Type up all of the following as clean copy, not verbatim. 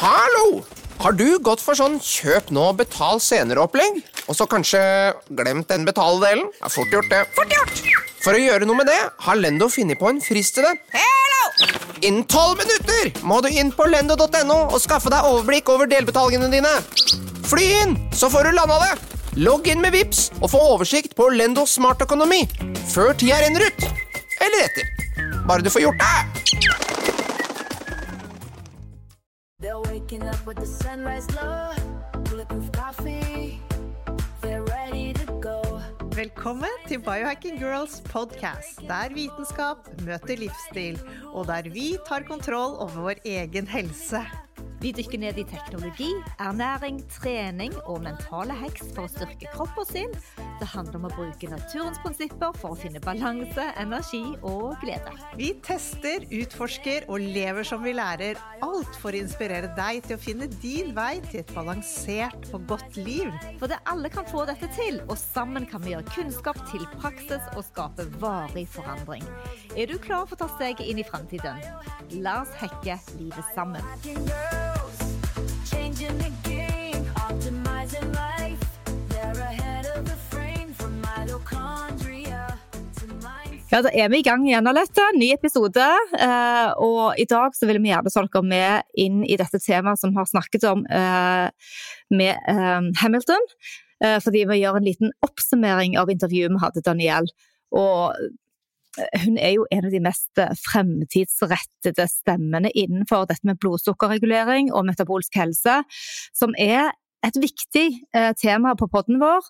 Hallo! Har du gått for sånn kjøp nå, betal senere-opplegg? Og så kanskje glemt den betaledelen? Ja, fort gjort det. Fort gjort! For å gjøre noe med det, har Lendo funnet på en frist til det. Hello! Innen 12 minutter må du inn på lendo.no og skaffe deg overblikk over delbetalingene dine. Fly inn, så får du landa det. Logg inn med Vips og få oversikt på Lendo Smart Økonomi før tida renner ut. Eller etter. Bare du får gjort det. They're waking up with the sunrise glow, bulletproof coffee, they're ready to go. Velkommen til Biohacking Girls podcast, der vitenskap møter livsstil, og der vi tar kontroll over vår egen helse. Vi dykker ned i teknologi, ernæring, trening og mentale hacks for å styrke kropp og sinn. Det handler om å bruke naturens prinsipper for å finne balanse, energi og glede. Vi tester, utforsker og lever som vi lærer, alt for å inspirere deg til å finne din vei til et balansert og godt liv. For det alle kan få dette til, og sammen kan vi gjøre kunnskap til praksis og skape varig forandring. Er du klar for å ta steget inn i fremtiden? La oss hacke livet sammen. Changing the game, optimizing life. They're ahead of the frame from mitochondria to mindset. Ja, da vi I gang igjen, Alette. Ny episode. Og I dag så vil vi gjerne ta dere med inn I dette temaet som har snakket om med Hamilton. Fordi vi gjør en liten oppsummering av intervjuet vi hadde Danielle. Og hun jo en av de mest fremtidsrettede stemmene innenfor dette med blodsukkerregulering og metabolsk helse, som et viktig tema på podden vår.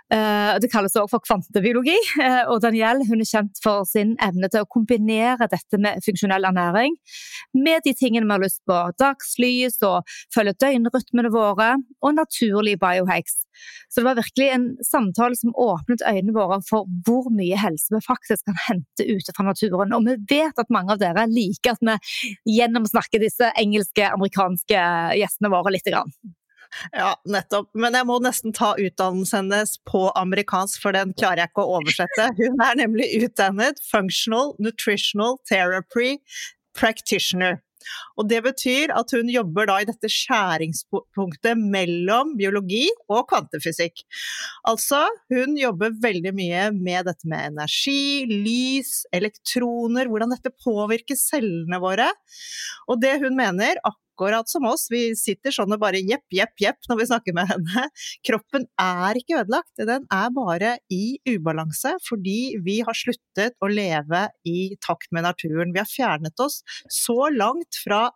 Det kalles også for kvantebiologi, og Danielle hun kjent for sin evne til å kombinere dette med funksjonell ernæring med de tingene vi har lyst på, dagslys og følge døgnrytmene våre og naturlige biohacks. Så det var virkelig en samtale som åpnet øynene våre for hvor mye helse vi faktisk kan hente ute fra naturen, og vi vet at mange av dere liker at vi gjennomsnakker disse engelske, amerikanske gjestene våre litt grann. Ja, nettopp. Men jeg må nesten ta utdannelsen hennes på amerikansk, for den klarer jeg ikke å oversette. Hun nemlig utdannet Functional Nutritional Therapy Practitioner. Og det betyr at hun jobber da I dette skjæringspunktet mellom biologi og kvantefysikk. Altså, hun jobber veldig mye med dette med energi, lys, elektroner, hvordan dette påvirker cellene våre. Og det hun mener, akkurat som oss, vi sitter sånn og bare jepp når vi snakker med henne. Kroppen ikke ødelagt, den bare I ubalanse, fordi vi har sluttet å leve I takt med naturen. Vi har fjernet oss så langt fra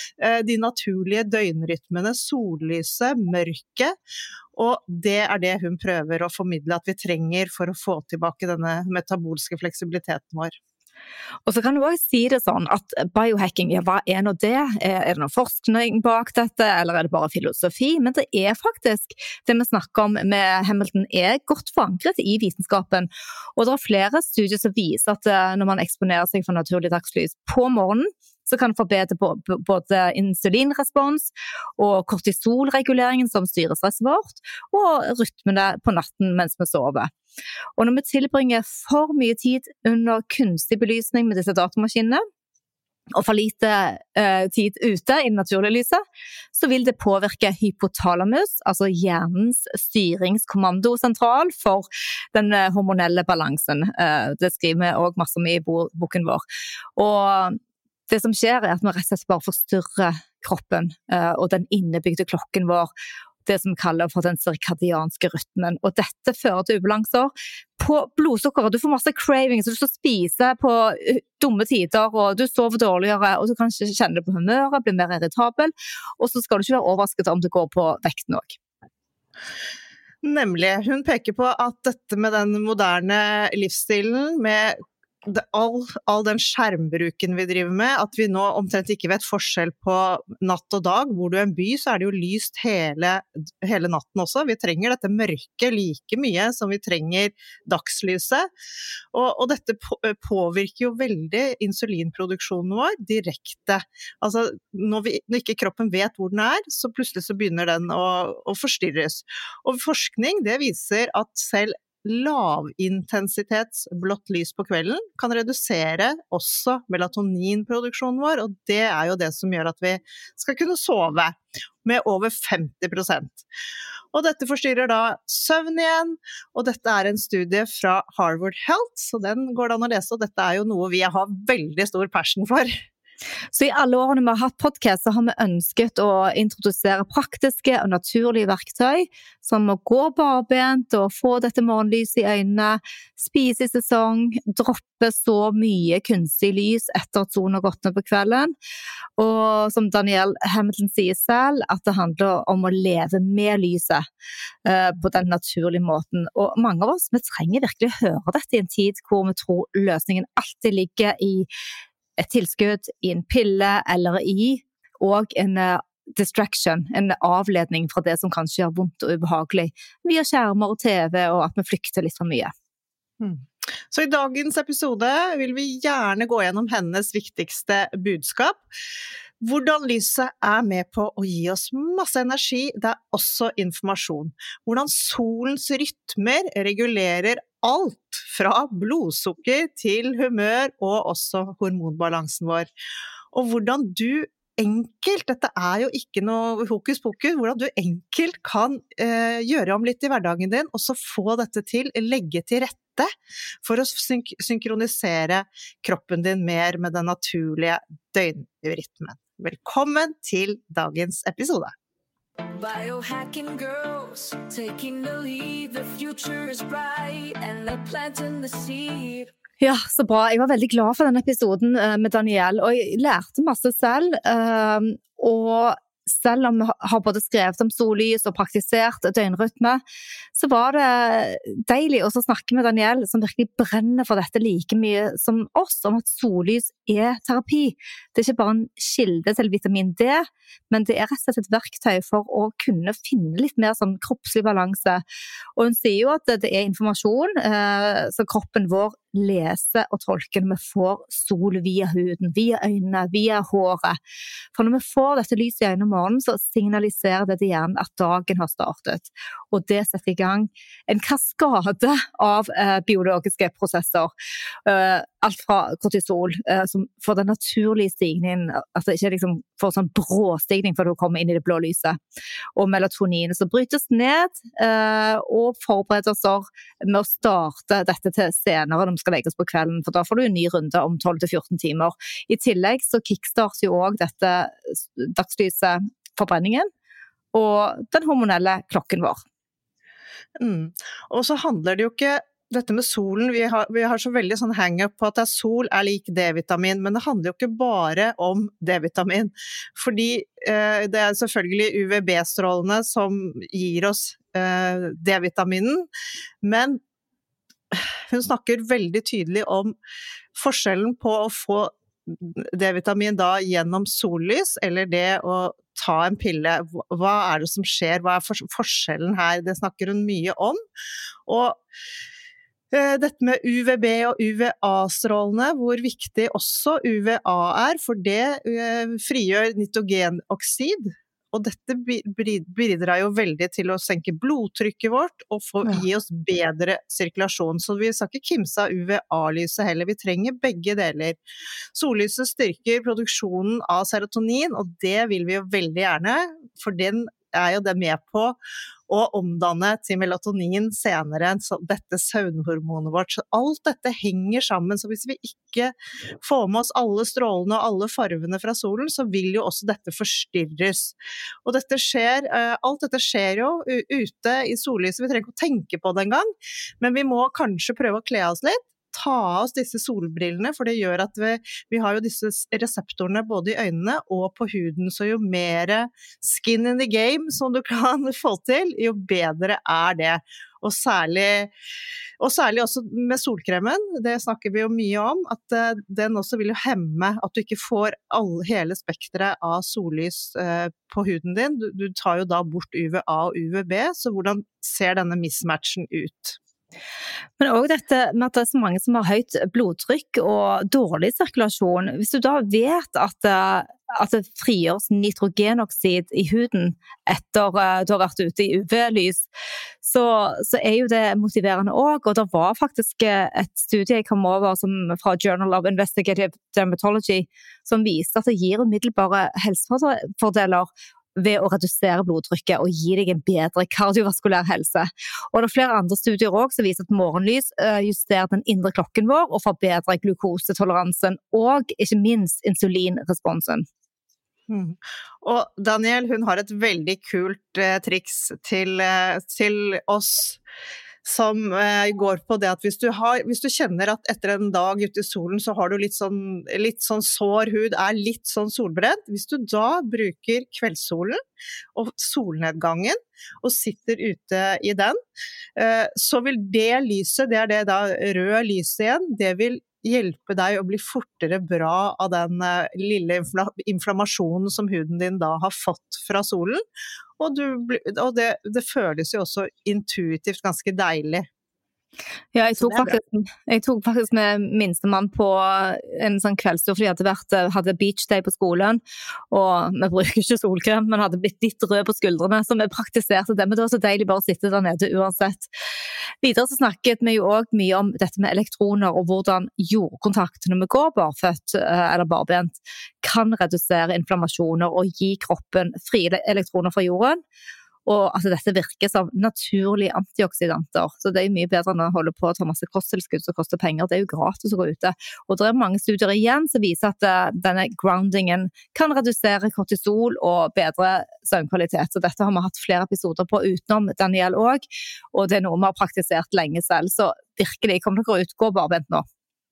de naturlige døgnrytmene, sollyset, mørket, og det det hun prøver å formidle at vi trenger for å få tilbake denne metabolske fleksibiliteten vår. Og så kan du også si det sånn at biohacking, ja, hva nå det? Det noe forskning bak dette, eller det bare filosofi? Men det faktisk, det vi snakker om med Hamilton godt forankret I vitenskapen, og det flere studier som viser at når man eksponerer seg for naturlig dagslys på morgenen, så kan det forbedre både insulinrespons og kortisolreguleringen som styrer stresset vårt, og rytmene på natten mens vi sover. Og når vi tilbringer for mye tid under kunstig belysning med disse datamaskinene, og for lite tid ute I naturlig lyset, så vil det påvirke hypotalamus, altså hjernens styringskommandosentral for den hormonelle balansen. Det skriver vi også masse om I boken vår. Og det som skjer at vi rett og slett bare forstyrrer kroppen og den innebygde klokken vår, det som vi kaller for den cirkadianske rytmen. Og dette fører til ubalanser på blodsukkeret. Du får masse cravings, du skal spise på dumme tider, og du sover dårligere, og du kanskje kjenner det på humøret, blir mer irritabel, og så skal du ikke være overrasket om det går på vekten også. Nemlig, hun peker på at dette med den moderne livsstilen, med all den skjermbruken vi driver med, at vi nå omtrent ikke vet forskjell på natt og dag. Hvor du en by, så det jo lyst hele natten også. Vi trenger dette mørket like mye som vi trenger dagslyset. Og dette påvirker jo veldig insulinproduksjonen vår direkte. Altså, når ikke kroppen vet hvor den så plutselig så begynner den å forstyrres. Og forskning, det viser at selv lavintensitets blått lys på kvelden kan redusere også melatoninproduksjonen vår, og det jo det som gjør at vi skal kunne sove med over 50%. Og dette forstyrrer da søvn igjen, og dette en studie fra Harvard Health, så den går det an å lese, og dette jo noe vi har veldig stor passion for. Så i alle årene vi har hatt podcast, så har vi ønsket å introdusere praktiske og naturlige verktøy, som å gå barbent og få dette morgenlyset i øynene, spise i sesong, droppe så mye kunstig lys etter at solen har gått ned på kvelden. Og som Danielle Hamilton sier selv, at det handler om å leve med lyset på den naturlige måten. Og mange av oss, vi trenger virkelig høre dette i en tid hvor vi tror løsningen alltid ligger i et tilskudd, i en pille eller og en distraction, en avledning fra det som kanskje gjør vondt og ubehagelig, via skjermer og TV, og at vi flykter litt for mye. Så i dagens episode vil vi gjerne gå gjennom hennes viktigste budskap. Hvordan lyset med på å gi oss masse energi, det også informasjon. Hvordan solens rytmer regulerer alt fra blodsukker til humør og også hormonbalansen vår. Og hvordan du enkelt, dette jo ikke noe hokus pokus, hvordan du enkelt kan gjøre om litt i hverdagen din, og så få dette til, legge til rette for å synkronisere kroppen din mer med den naturlige døgnrytmen. Velkommen til dagens episode. Biohacking girls taking the lead, the future is bright and they're planting the seed. Ja, så bra. Jeg var veldig glad for denne episoden med Danielle, og jeg lærte masse selv, og selv om vi har både skrevet om sollys og praktisert døgnrytme, så var det deilig å snakke med Danielle, som virkelig brenner for dette like mye som oss, om at sollys terapi. Det ikke bare en kilde til vitamin D, men det rett og slett et verktøy for å kunne finne litt mer sånn kroppslig balanse. Og hun sier jo at det informasjon, så kroppen vår leser og tolker når vi får sol via huden, via øynene, via håret. For når vi får dette lyset i øynene om morgenen, så signaliserer det til hjernen at dagen har startet. Og det setter i gang en kaskade av biologiske prosesser. Alt fra kortisol, som får den naturlige stigningen, at det ikke liksom får sånn bråstigning før du kommer inn i det blå lyset. Og melatonin som brytes ned, og forbereder oss med å starte dette til senere når vi skal legge oss på kvelden, for da får du en ny runde om 12-14 timer. I tillegg så kickstarter jo også dette dagslyset forbrenningen, og den hormonelle klokken vår. Og så handler det jo ikke dette med solen, vi har så veldig sånn hang-up på at sol lik D-vitamin, men det handler jo ikke bare om D-vitamin, fordi det selvfølgelig UVB-strålene som gir oss D-vitaminen, men hun snakker veldig tydelig om forskjellen på å få D-vitamin da gjennom sollys, eller det å ta en pille. Hva det som skjer? Hva forskjellen her? Det snakker hun mye om. Og dette med UVB og UVA-strålene, hvor viktig også UVA for det frigjør nitrogenoksid, og dette bidrar jo veldig til å senke blodtrykket vårt og gi oss bedre sirkulasjon. Så vi skal ikke kimse av UVA-lyset heller, vi trenger begge deler. Sollyset styrker produksjonen av serotonin, og det vil vi jo veldig gjerne, for den jo det med på å omdanne til melatonin senere, så dette søvnhormonet vårt. Så alt dette henger sammen, så hvis vi ikke får med oss alle strålene og alle farvene fra solen, så vil jo også dette forstyrres. Og dette alt dette skjer jo ute i sollyset, vi trenger ikke å tenke på det engang, men vi må kanskje prøve å kle oss litt, ta av oss disse solbrillene, for det gjør at vi har jo disse reseptorene både i øynene og på huden, så jo mer skin in the game som du kan få til, jo bedre det. Og særlig også med solkremen, det snakker vi jo mye om, at den også vil jo hemme at du ikke får hele spektret av sollys på huden din. Du tar jo da bort UVA og UVB, så hvordan ser denne mismatchen ut? Men også dette med at det er så mange som har høyt blodtrykk og dårlig sirkulasjon. Hvis du da vet at det frigjøres nitrogenoksid i huden etter du har vært ute i UV-lys, så er jo det motiverende også. Og det var faktisk et studie jeg kom over fra Journal of Investigative Dermatology som viste at det gir umiddelbare helsefordeler ved å redusere blodtrykket og gi deg en bedre kardiovaskulær helse. Og det er flere andre studier også som viser at morgenlys justerer den indre klokken vår og forbedrer glukosetoleransen og ikke minst insulinresponsen. Og Daniel, hun har et veldig kult triks til oss som går på det at hvis du kjenner at etter en dag ute i solen så har du litt sånn sår hud, litt sånn solbrent, hvis du da bruker kveldssolen og solnedgangen og sitter ute i den, så vil det lyset, det det da røde lyset igjen, det vil hjelpe deg å bli fortere bra av den lille inflammasjonen som huden din da har fått fra solen, og det føles jo også intuitivt ganske deilig. Ja, jeg tok faktisk med minstemann på en sånn kveldstur, fordi jeg hadde beach day på skolen, og vi bruker ikke solkrem, men hadde blitt litt rød på skuldrene, så vi praktiserte det, men det var så deilig bare å sitte der nede uansett. Videre så snakket vi jo også mye om dette med elektroner, og hvordan jordkontakt når vi går barføtt eller barbent kan redusere inflammasjoner og gi kroppen frie elektroner fra jorden, og at dette virker som naturlige antioksidanter. Så det er jo mye bedre enn å holde på å ta masse kosttilskudd som koster penger. Det er jo gratis å gå ute. Og det er mange studier igjen som viser at denne groundingen kan redusere kortisol og bedre søvnkvalitet. Så dette har vi hatt flere episoder på utenom Daniel også, og det er noe vi har praktisert lenge selv. Så virkelig, kom dere ut, gå barbent nå.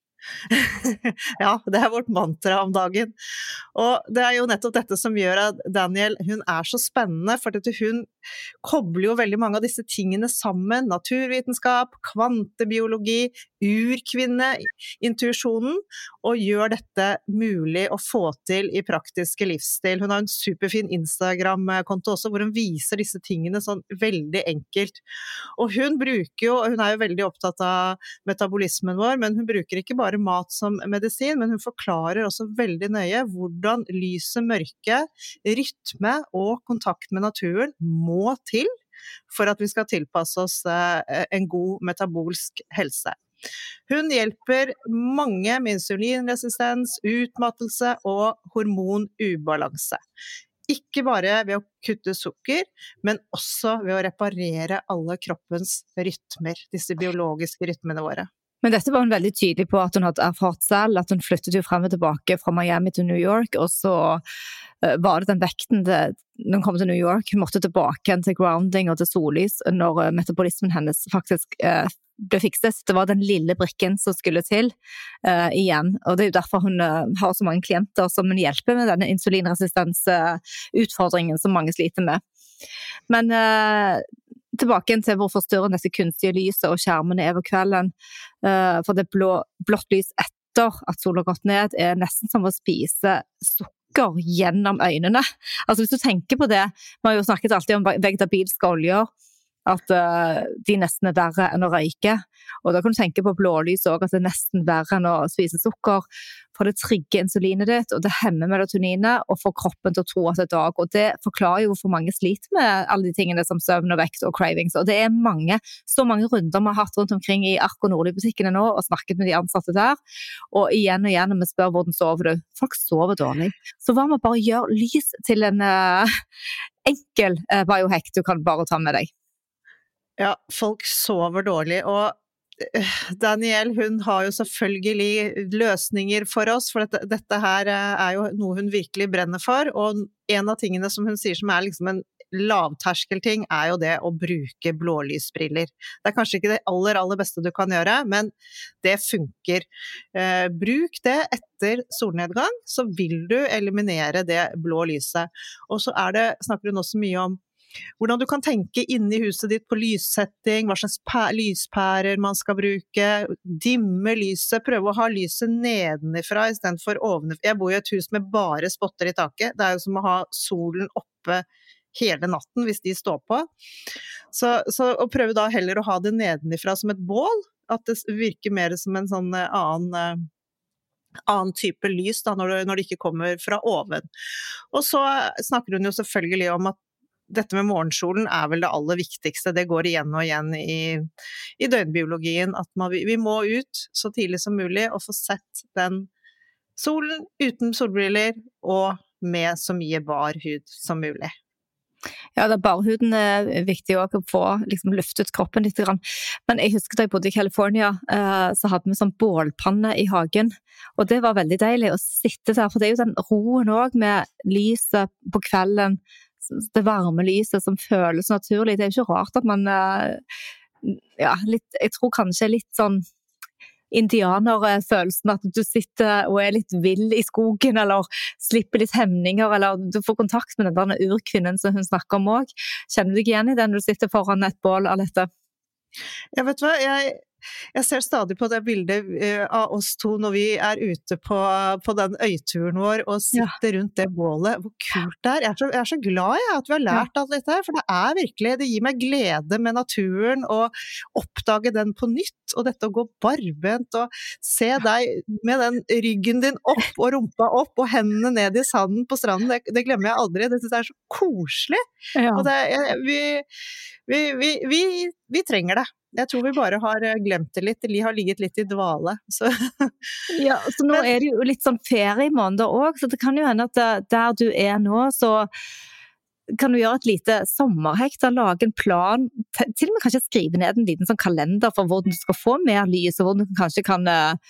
Ja, det er vårt mantra om dagen. Og det er jo nettopp dette som gjør at Daniel, hun er så spennende, for at hun kobler jo veldig mange av disse tingene sammen, naturvitenskap, kvantebiologi, urkvinne, intuisjonen, og gjør dette mulig å få til i praktiske livsstil. Hun har en superfin Instagram-konto også, hvor hun viser disse tingene sånn veldig enkelt. Og hun er jo veldig opptatt av metabolismen vår, men hun bruker ikke bare mat som medisin, men hun forklarer også veldig nøye hvordan lyset, mørke, rytme og kontakt med naturen må til for at vi skal tilpasse oss en god metabolsk helse. Hun hjelper mange med insulinresistens, utmattelse og hormonubalanse. Ikke bare ved å kutte sukker, men også ved å reparere alle kroppens rytmer, disse biologiske rytmene våre. Men dette var hun veldig tydelig på at hun hadde erfart selv, at hun flyttet jo frem og tilbake fra Miami til New York, og så var det den vekten når hun kom til New York, hun måtte tilbake til grounding og til sollys når metabolismen hennes faktisk ble fikset. Det var den lille brikken som skulle til igjen, og det er jo derfor hun har så mange klienter som hun hjelper med denne insulinresistensutfordringen som mange sliter med. Men tilbake til hvor forstyrrende dette kunstige lyset og skjermene er på kvelden, for det blått lys etter at solen har gått ned er nesten som å spise sukker gjennom øynene. Altså hvis du tenker på det, vi har jo snakket alltid om vegetabilske oljer, at de nesten er verre enn å røyke, og da kan du tenke på blålys også, at det er nesten verre enn å spise sukker, for det trigger insulinet ditt, og det hemmer melatoninet, og får kroppen til å tro at det er dag, og det forklarer jo hvorfor mange sliter med alle de tingene som søvn og vekt og cravings, og det er så mange runder vi har hatt rundt omkring i Ark og Nordli-butikkene nå, og snakket med de ansatte der, og igjen når vi spør hvordan sover du? Folk sover dårlig. Så hva med bare gjøre lys til en enkel biohack du kan bare ta med deg? Ja, folk sover dårlig, og Daniel, hun har jo selvfølgelig løsninger for oss, for dette her er jo noe hun virkelig brenner for, og en av tingene som hun sier som er liksom en lavterskelting er jo det å bruke blålysbriller. Det er kanskje ikke det aller beste du kan gjøre, men det funker. Bruk det etter solnedgang, så vil du eliminere det blå lyset. Og så snakker hun også mye om hvordan du kan tenke inne i huset ditt på lyssetting, hva slags lyspærer man skal bruke, dimme lyset, prøve å ha lyset nedenifra i stedet for ovenifra. Jeg bor i et hus med bare spotter i taket, det er jo som å ha solen oppe hele natten hvis de står på. Så å prøve da heller å ha det nedenifra som et bål, at det virker mer som en sånn annen type lys da, når det ikke kommer fra oven. Og så snakker hun jo selvfølgelig om at dette med morgensolen vel det aller viktigste, det går igjen og igjen i døgnbiologien, at vi må ut så tidlig som mulig og få sett den solen uten solbriller og med så mye bar hud som mulig. Ja, barhuden viktig også å få liksom, luftet kroppen litt grann. Men jeg husker da jeg bodde i California, så hadde vi sånn bålpanne i hagen, og det var veldig deilig å sitte der, for det jo den roen også med lyset på kvelden, det varme lyset som føles naturlig. Det jo ikke rart at man, jeg tror kanskje litt sånn indianerfølelsen at du sitter og litt vill i skogen, eller slipper litt hemninger, eller du får kontakt med den der urkvinnen som hun snakker om også. Kjenner du ikke igjen i den når du sitter foran et bål av dette? Ja, vet du hva? Jeg ser stadig på det bildet av oss to når vi ute på den øyturen vår og sitter rundt det bålet. Hvor kult det er. Jeg er så glad at vi har lært alt dette her, for det virkelig, det gir meg glede med naturen og oppdage den på nytt, og dette å gå barbent og se deg med den ryggen din opp og rumpa opp og hendene ned i sanden på stranden, det glemmer jeg aldri. Det synes jeg så koselig. Ja. Og vi trenger det. Jeg tror vi bare har glemt det litt, de har ligget litt i dvale. Så. Ja, så nå det jo litt sånn feriemåneder også, så det kan jo hende at der du nå, så kan du gjøre et lite sommerhekt, lage en plan, til og med kanskje skrive ned en liten sånn kalender for hvordan du skal få mer lys, og hvordan du kanskje kan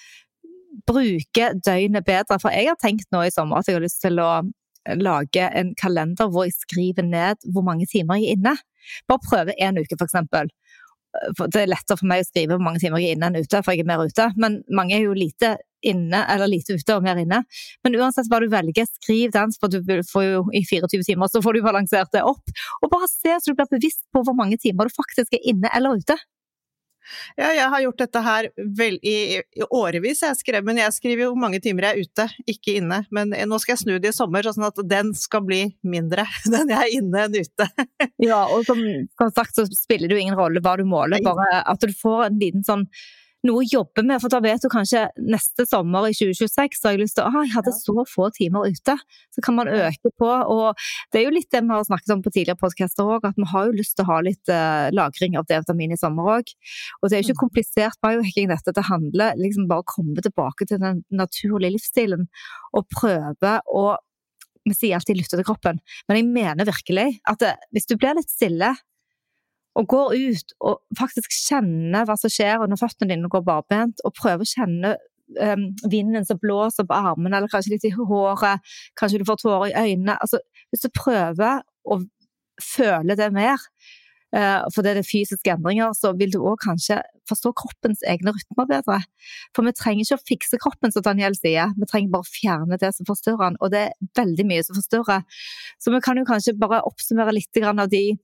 bruke døgnet bedre. For jeg har tenkt nå i sommer at jeg har lyst til å lage en kalender hvor jeg skriver ned hvor mange timer jeg inne. Bare prøve en uke for eksempel. Det lettere for meg å skrive hvor mange timer jeg inne enn ute, for jeg mer ute, men mange jo lite inne, eller lite ute og mer inne. Men uansett hva du velger, skriv den, for du får jo i 24 timer, så får du balansert det opp, og bare se så du blir bevisst på hvor mange timer du faktisk inne eller ute. Ja, jeg har gjort dette her i årevis, men jeg skriver jo hvor mange timer jeg ute, ikke inne, men nå skal jeg snu det i sommer, sånn at den skal bli mindre, den jeg inne enn ute. Ja, og som sagt så spiller det jo ingen rolle hva du måler, bare at du får en liten sånn noe å jobbe med, for da vet du kanskje neste sommer i 2026 så har jeg lyst til jeg hadde så få timer ute, så kan man øke på, og det jo litt det vi har snakket om på tidligere podcaster også, at vi har jo lyst til å ha litt lagring av D-vitamin i sommer også, og det jo ikke komplisert biohacking dette, det handler liksom bare å komme tilbake til den naturlige livsstilen, og prøve å, vi sier alltid lytte til kroppen, men jeg mener virkelig at hvis du blir litt stille, og går ut og faktisk kjenne hva som skjer under føttene dine og går barbent, og prøve å kjenne vinden som blåser på armene, eller kanskje litt i håret, kanskje du får tårer i øynene. Altså, hvis du prøver å føle det mer, for det fysiske endringer, så vil du også kanskje forstå kroppens egne rytmer bedre. For vi trenger ikke å fikse kroppen, som Danielle sier, vi trenger bare å fjerne det som forstyrrer den, og det veldig mye som forstyrrer. Så vi kan jo kanskje bare oppsummere litt grann av de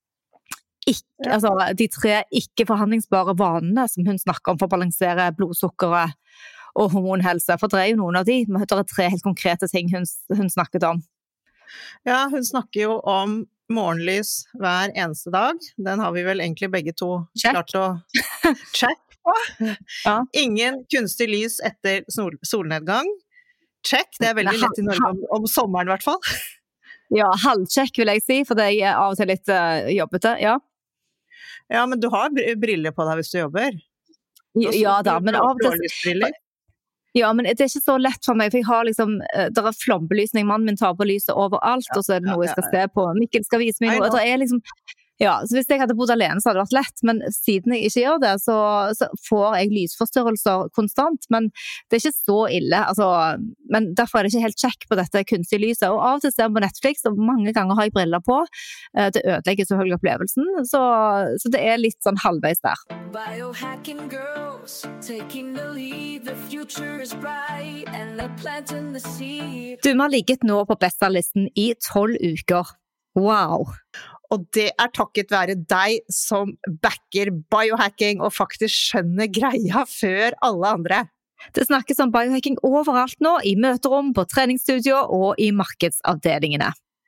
de 3 ikke-forhandlingsbare vanene som hun snakker om for å balansere blodsukkeret og hormonhelse, for det jo noen av de, men det 3 helt konkrete ting hun snakket om. Ja, hun snakker jo om morgenlys hver eneste dag, den har vi vel egentlig begge to klart å check på. Ja. Ingen kunstig lys etter solnedgang, check, det veldig lett i Norge om sommeren i hvert fall. Ja, halvcheck vil jeg si, for det av og til litt jobbete, ja. Ja, men du har briller på deg hvis du jobber. Ja da, men av og til... Ja, men det ikke så lett for meg, for jeg har liksom, det flombelysning, mannen min tar på lyset overalt, og så det noe jeg skal se på. Mikkel skal vise meg noe, det liksom... Ja, så hvis jeg hadde bodd alene så hadde det vært lett, men siden jeg ikke gjør det, så får jeg lysforstyrrelser konstant, men det ikke så ille, altså, men derfor det ikke helt check på dette kunstige lyset, og av og til ser jeg på Netflix, og mange ganger har jeg briller på, det ødelegger selvfølgelig opplevelsen, så det litt sånn halvveis der. Biohacking girls, taking the lead, the future is bright, and they're planting the seed. Du har ligget nå på bestselgerlisten i 12 uker. Wow! Og det takket være deg som backer biohacking og faktisk skjønner greia før alle andre. Det snakkes om biohacking overalt nå, i møterom, på treningsstudio og i markedsavdelingene.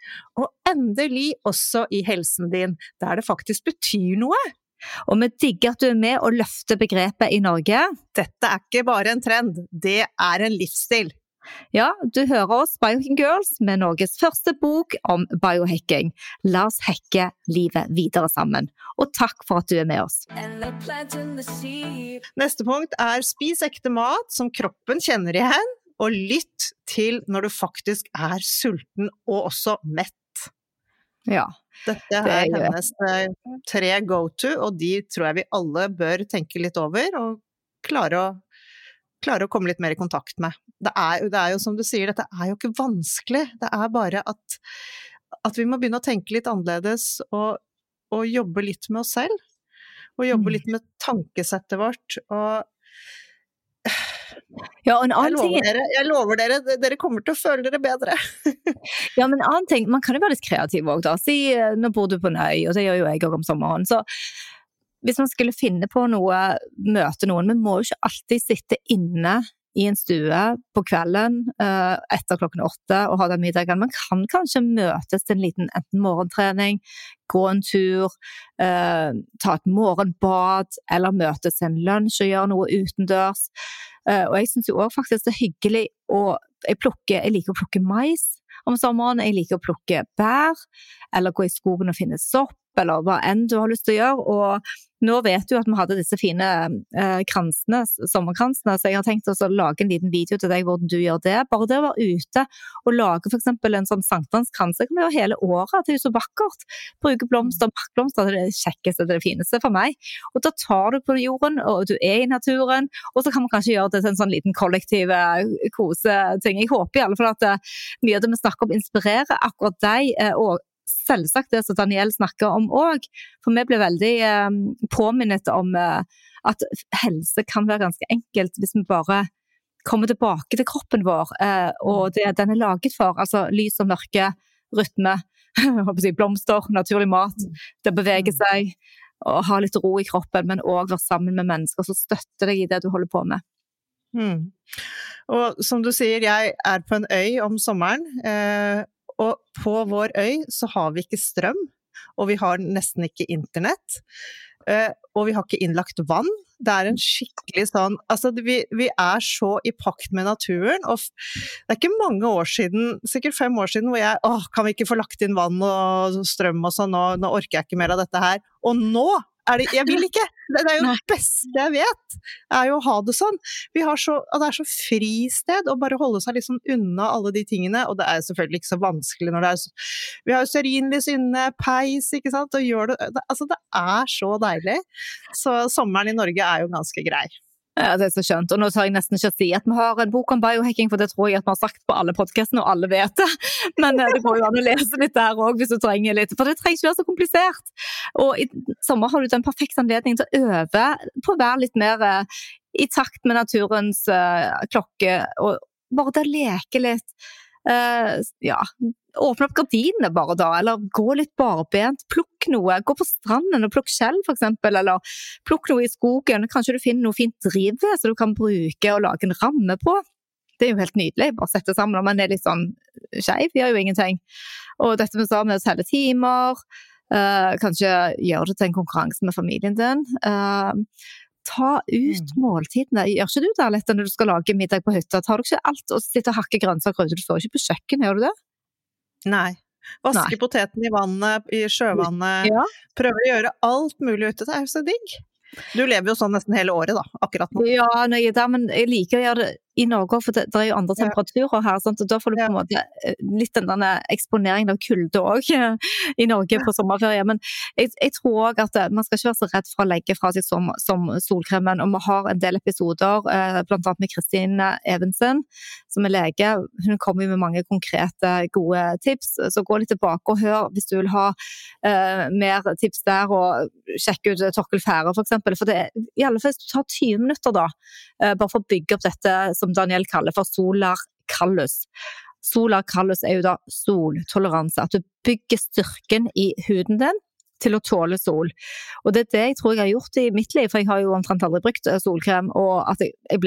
og endelig også i helsen din, der det faktisk betyr noe. Og vi digger at du med og løfter begrepet i Norge. Dette ikke bare en trend, det en livsstil. Ja, du hører oss Biohacking Girls med Norges første bok om biohacking. La oss hacke livet videre sammen. Og takk for at du med oss. And the plant and the seed. Neste punkt spis ekte mat som kroppen kjenner igjen, og lytt til når du faktisk sulten og også mett. Ja. Dette hennes 3 go-to, og de tror jeg vi alle bør tenke litt over, og klare å komme litt mer i kontakt med. Det jo som du sier, dette jo ikke vanskelig, det bare at vi må begynne å tenke litt annerledes, og jobbe litt med oss selv, og jobbe litt med tankesettet vårt, og ja, og en annen ting... Jeg lover dere kommer til å føle dere bedre. Ja, men en annen ting, man kan jo være litt kreativ også da. Si, nå bor du på en øy, og det gjør jo jeg også om sommeren, så hvis man skulle finne på noe, møte noen, men må jo ikke alltid sitte inne i en stue på kvelden etter 8:00 og ha den middagen. Man kan kanskje møtes til en liten enten morgentrening, gå en tur, ta et morgenbad, eller møtes til en lunsj og gjøre noe utendørs. Og jeg synes jo også faktisk det hyggelig jeg liker å plukke mais om sommeren, jeg liker å plukke bær, eller gå i skogen og finne sopp, eller hva enn du har lyst til å gjøre, og nå vet du at vi hadde disse fine kransene, sommerkransene, så jeg har tenkt å lage en liten video til deg hvordan du gjør det. Bare det å være ute og lage for eksempel en sånn sankthanskrans, det kan vi gjøre hele året, det jo så vakkert. Bruke blomster, markblomster, det kjekkeste, det fineste for meg. Og da tar du på jorden, og du i naturen, og så kan man kanskje gjøre det til en sånn liten kollektiv koseting. Jeg håper i alle fall at mye av det vi snakker om inspirerer akkurat deg, og selvsagt det som Danielle snakker om også, for vi ble veldig påminnet om at helse kan være ganske enkelt hvis vi bare kommer tilbake til kroppen vår, og det den laget for, altså lys og mørke, rytme, blomster, naturlig mat, det beveger seg, og ha litt ro i kroppen, men også være sammen med mennesker som støtter deg i det du holder på med. Og som du sier, jeg på en øy om sommeren, og på vår øy så har vi ikke strøm, og vi har nesten ikke internett, og vi har ikke innlagt vann. Det en skikkelig sånn, altså vi så i pakt med naturen, og det ikke mange år siden, sikkert 5 år siden, hvor jeg, kan vi ikke få lagt inn vann og strøm og sånn, nå orker jeg ikke mer av dette her. Og nå jeg vil ikke! Det jo det beste jeg vet, jo å ha det sånn. Det så fristed å bare holde seg liksom unna alle de tingene, og det selvfølgelig ikke så vanskelig når det vi har jo stearinlys inne, peis, ikke sant, og gjør det, altså det så deilig. Så sommeren i Norge jo ganske grei. Ja, det så skjønt, og nå tar jeg nesten ikke å si at vi har en bok om biohacking, for det tror jeg at vi har sagt på alle podcastene, og alle vet det, men det går jo an å lese litt der også, hvis du trenger litt, for det trenger ikke være så komplisert. Og i sommer har du den perfekte anledningen til å øve på å være litt mer i takt med naturens klokke, og bare det å leke litt, åpne opp gardinene bare da, eller gå litt barbent, plukk noe, gå på stranden og plukk skjell for eksempel, eller plukk noe i skogen, kanskje du finner noe fint drivved så du kan bruke og lage en ramme på. Det jo helt nydelig, bare sette sammen når man litt sånn skjev, gjør jo ingenting. Og dette med å selge timer, kanskje gjøre det til en konkurranse med familien din, ta ut måltidene. Gjør ikke du det lett når du skal lage middag på hytta? Tar du ikke alt og sitter og hakker grønnsaker ute? Du står ikke på kjøkken, gjør du det? Nei. Vaske poteten i vannet, i sjøvannet. Ja. Prøver å gjøre alt mulig ute. Det jo så digg. Du lever jo sånn nesten hele året da, akkurat nå. Ja, men jeg liker å gjøre det i Norge, for det jo andre temperaturer her, sånn, og da får du på en måte litt den eksponeringen av kulde også i Norge på sommerferie, men jeg tror også at man skal ikke være så redd for å legge fra seg som solkremen, og vi har en del episoder, blant annet med Kristine Evensen, som lege, hun kommer med mange konkrete, gode tips, så gå litt tilbake og hør hvis du vil ha mer tips der, og sjekke ut Torkel Fære for eksempel, for det i alle fall hvis du tar 20 minutter da, bare for å bygge opp dette som Danielle kaller for solar callus. Solar callus jo da soltoleranse, at du bygger styrken i huden din til å tåle sol. Og det det jeg tror jeg har gjort i mitt liv, for jeg har jo omtrent aldri brukt solkrem, og at jeg ble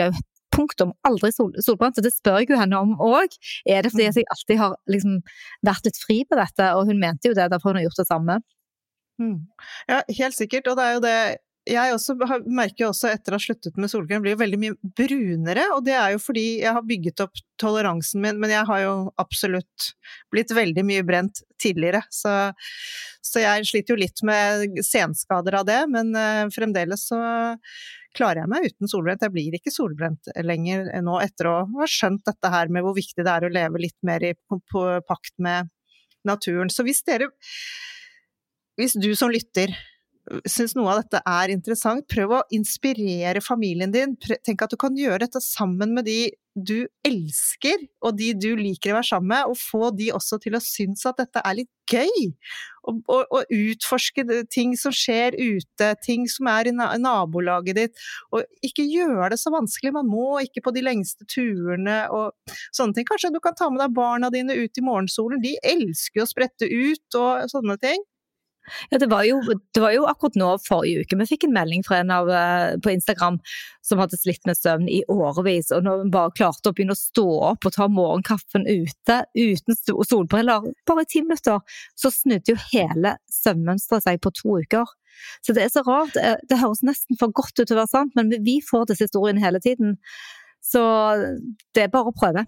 punktum, aldri solbrent, og det spør jeg jo henne om også. Er det fordi jeg alltid har liksom vært litt fri på dette, og hun mente jo det, derfor hun har gjort det samme. Ja, helt sikkert, og det er jo det. Jeg også merker jo også etter å ha sluttet med solkrem, blir jo veldig mye brunere, og det er jo fordi jeg har bygget opp toleransen min, men jeg har jo absolutt blitt veldig mye brent tidligere, så jeg sliter jo litt med senskader av det, men fremdeles så klarer jeg meg uten solbrent. Jeg blir ikke solbrent lenger nå etter å ha skjønt dette her med hvor viktig det er å leve litt mer på pakt med naturen. Så hvis du som lytter synes noe av dette er interessant, prøv å inspirere familien din. Tenk at du kan gjøre dette sammen med de du elsker, og de du liker å være sammen med, og få de også til å synes at dette er litt gøy. Og utforske ting som skjer ute, ting som er i nabolaget ditt, og ikke gjøre det så vanskelig. Man må ikke på de lengste turene og sånne ting. Kanskje du kan ta med deg barna dine ut i morgensolen. De elsker å sprette ut og sånne ting. Ja, det var jo akkurat nå forrige uke vi fikk en melding fra en på Instagram som hadde slitt med søvn i årevis, og når hun bare klarte å begynne å stå opp og ta morgenkaffen ute uten solbriller bare i 10 minutter, så snudde jo hele søvnmønstret seg på 2 uker. Så det er så rart, det høres nesten for godt ut til å være sant, men vi får disse historiene hele tiden, så det er bare å prøve.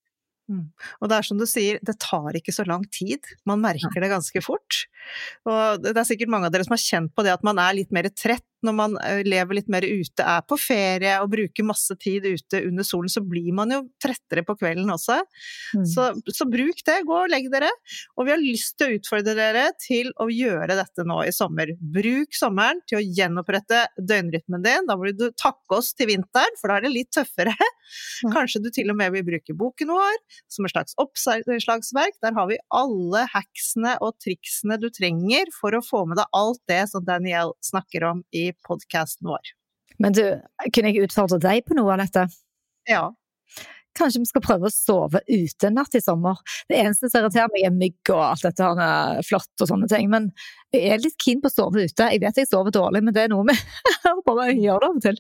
Og det er som du sier, det tar ikke så lang tid, man merker det ganske fort, og det er sikkert mange av dere som har kjent på det at man er litt mer trett når man lever litt mer ute, er på ferie og bruker masse tid ute under solen, så blir man jo trettere på kvelden også, så bruk det, gå og legg dere, og vi har lyst til å utfordre dere til å gjøre dette nå i sommer. Bruk sommeren til å gjenopprette døgnrytmen din, da vil du takke oss til vinteren, for da er det litt tøffere. Kanskje du til og med vil bruke boken vår som et slags oppslagsverk. Der har vi alle hacksene og triksene du trenger for å få med deg alt det som Danielle snakker om i podcasten vår. Men du, kunne jeg utfordre deg på noe av dette? Ja. Kanskje vi skal prøve å sove ute en natt i sommer. Det eneste som irriterer meg er mygg og alt dette her flott og sånne ting, men jeg er litt keen på å sove ute. Jeg vet jeg sover dårlig, men det er noe med bare gjør det av og til.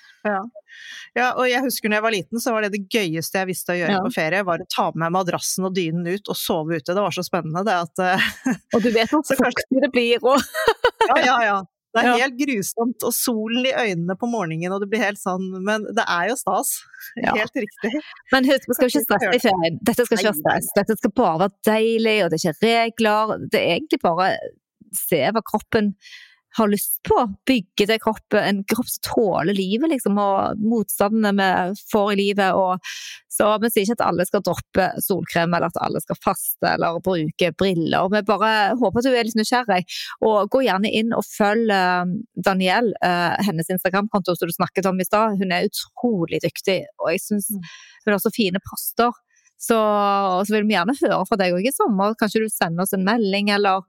Ja, og jeg husker når jeg var liten, så var det gøyeste jeg visste å gjøre på ferie, var å ta med madrassen og dynen ut og sove ute. Det var så spennende det at... Og du vet hvor fuktig det blir, og... Ja. Det er helt grusomt, og solen i øynene på morgenen, og det blir helt sånn, men det er jo stas. Helt riktig. Men husk, vi skal ikke stresse i ferien. Dette skal ikke være stress. Dette skal bare være deilig, og det er ikke regler. Det er egentlig bare se hva kroppen har lyst på, bygge det en kropp som tåler livet, liksom, og motstandene vi får i livet, og så vi sier ikke at alle skal droppe solkrem, eller at alle skal faste, eller bruke briller, vi bare håper at du er litt nysgjerrig, og gå gjerne inn og følg Danielle, hennes Instagram-konto som du snakket om i stad, hun er utrolig dyktig, og jeg synes hun har så fine poster, så vil vi gjerne høre fra deg også i sommer, kanskje du sender oss en melding, eller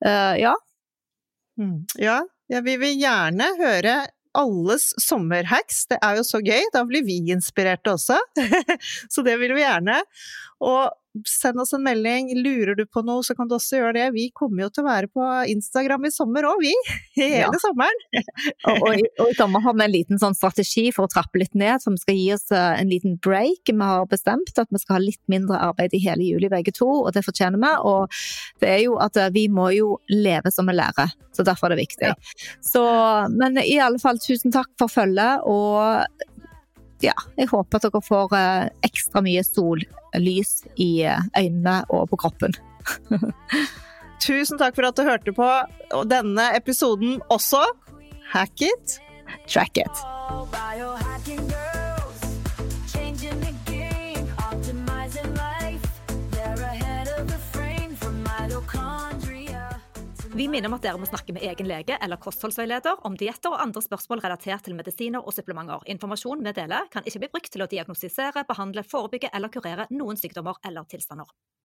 Ja, vi vil gjerne høre alles sommerhacks, det er jo så gøy, da blir vi inspirerte også, så det vil vi gjerne, og send oss en melding, lurer du på noe så kan du også gjøre det, vi kommer jo til å være på Instagram i sommer også, hele sommeren. og i sommer har vi en liten sånn strategi for å trappe litt ned, for vi skal gi oss en liten break, vi har bestemt at vi skal ha litt mindre arbeid i hele juli begge to, og det fortjener vi, og det er jo at vi må jo leve som vi lærer, så derfor er det viktig. Så, men i alle fall, tusen takk for følget, og jeg håper at dere får ekstra mye sollys i øynene og på kroppen. Tusen takk for at du hørte på denne episoden også. Hack it, track it. Biohacking girls, changing the game, optimizing life. They're ahead of the frame from mitochondria. Vi minner om at dere må snakke med egen lege eller kostholdsveileder om dietter og andre spørsmål relatert til medisiner og supplementer. Informasjon vi deler kan ikke bli brukt til å diagnostisere, behandle, forebygge eller kurere noen sykdommer eller tilstander.